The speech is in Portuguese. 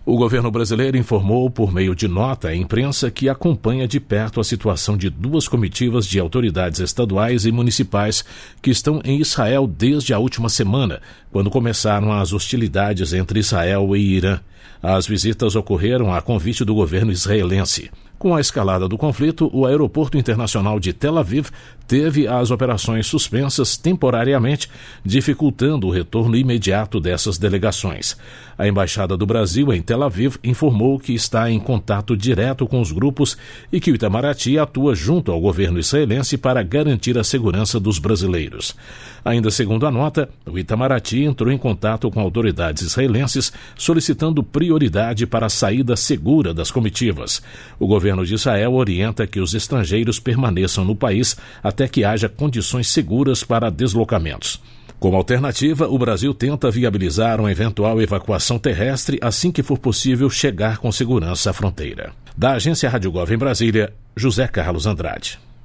O governo brasileiro informou por meio de nota à imprensa que acompanha de perto a situação de 2 comitivas de autoridades estaduais e municipais que estão em Israel desde a última semana, quando começaram as hostilidades entre Israel e Irã. As visitas ocorreram a convite do governo israelense. Com a escalada do conflito, o Aeroporto Internacional de Tel Aviv teve as operações suspensas temporariamente, dificultando o retorno imediato dessas delegações. A Embaixada do Brasil em Tel Aviv informou que está em contato direto com os grupos e que o Itamaraty atua junto ao governo israelense para garantir a segurança dos brasileiros. Ainda segundo a nota, o Itamaraty entrou em contato com autoridades israelenses solicitando prioridade para a saída segura das comitivas. O governo de Israel orienta que os estrangeiros permaneçam no país até que haja condições seguras para deslocamentos. Como alternativa, o Brasil tenta viabilizar uma eventual evacuação terrestre assim que for possível chegar com segurança à fronteira. Da Agência Rádio Gov em Brasília, José Carlos Andrade.